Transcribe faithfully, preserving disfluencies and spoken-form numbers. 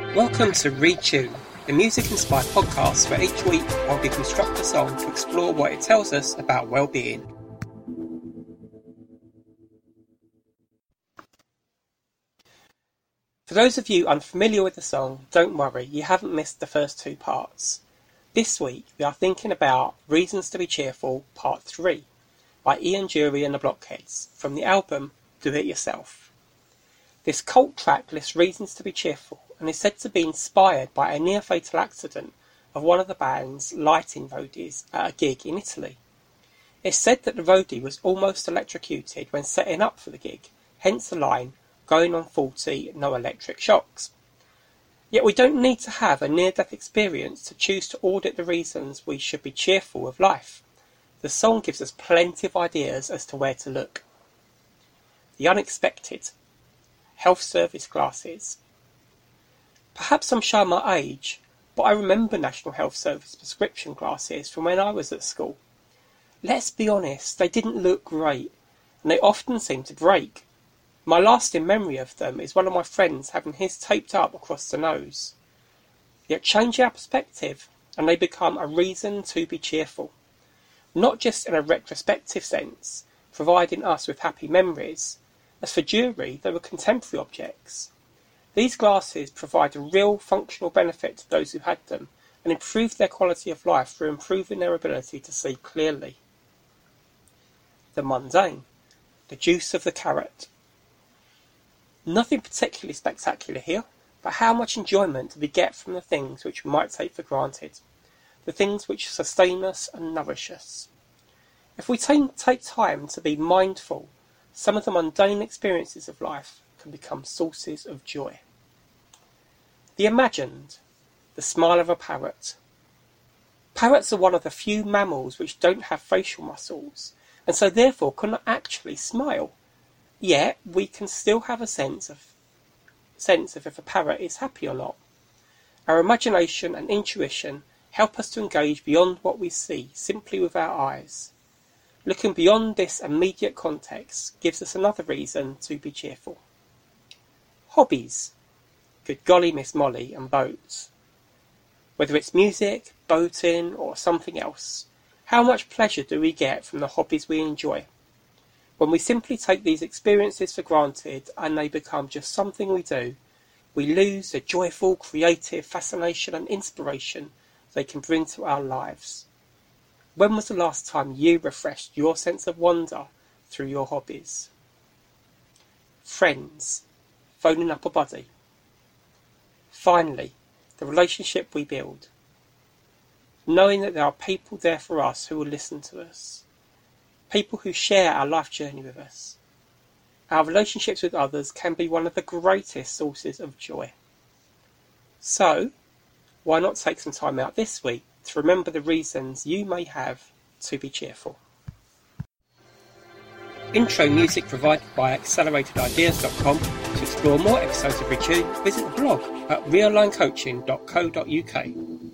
Welcome to Retune, the music-inspired podcast where each week I'll deconstruct a song to explore what it tells us about well-being. For those of you unfamiliar with the song, don't worry, you haven't missed the first two parts. This week we are thinking about Reasons to be Cheerful Part three by Ian Dury and the Blockheads from the album Do It Yourself. This cult track lists reasons to be cheerful and is said to be inspired by a near-fatal accident of one of the band's lighting roadies at a gig in Italy. It's said that the roadie was almost electrocuted when setting up for the gig, hence the line, going on forty, no electric shocks. Yet we don't need to have a near-death experience to choose to audit the reasons we should be cheerful of life. The song gives us plenty of ideas as to where to look. The unexpected. Health service glasses. Perhaps I'm showing my age, but I remember National Health Service prescription glasses from when I was at school. Let's be honest, they didn't look great, and they often seemed to break. My lasting memory of them is one of my friends having his taped up across the nose. Yet change our perspective, and they become a reason to be cheerful. Not just in a retrospective sense, providing us with happy memories. As for Dury, they were contemporary objects. These glasses provide a real functional benefit to those who had them and improved their quality of life through improving their ability to see clearly. The mundane. The juice of the carrot. Nothing particularly spectacular here, but how much enjoyment do we get from the things which we might take for granted, the things which sustain us and nourish us. If we take, take time to be mindful, some of the mundane experiences of life can become sources of joy. The imagined, the smile of a parrot. Parrots are one of the few mammals which don't have facial muscles, and so therefore cannot actually smile. Yet we can still have a sense of sense of if a parrot is happy or not. Our imagination and intuition help us to engage beyond what we see simply with our eyes. Looking beyond this immediate context gives us another reason to be cheerful. Hobbies. Good golly, Miss Molly, and boats. Whether it's music, boating, or something else, how much pleasure do we get from the hobbies we enjoy? When we simply take these experiences for granted and they become just something we do, we lose the joyful, creative fascination and inspiration they can bring to our lives. When was the last time you refreshed your sense of wonder through your hobbies? Friends. Phoning up a buddy. Finally, the relationship we build. Knowing that there are people there for us who will listen to us. People who share our life journey with us. Our relationships with others can be one of the greatest sources of joy. So, why not take some time out this week to remember the reasons you may have to be cheerful. Intro music provided by accelerated ideas dot com. To explore more episodes of Retune, visit the blog at realline coaching dot co dot uk.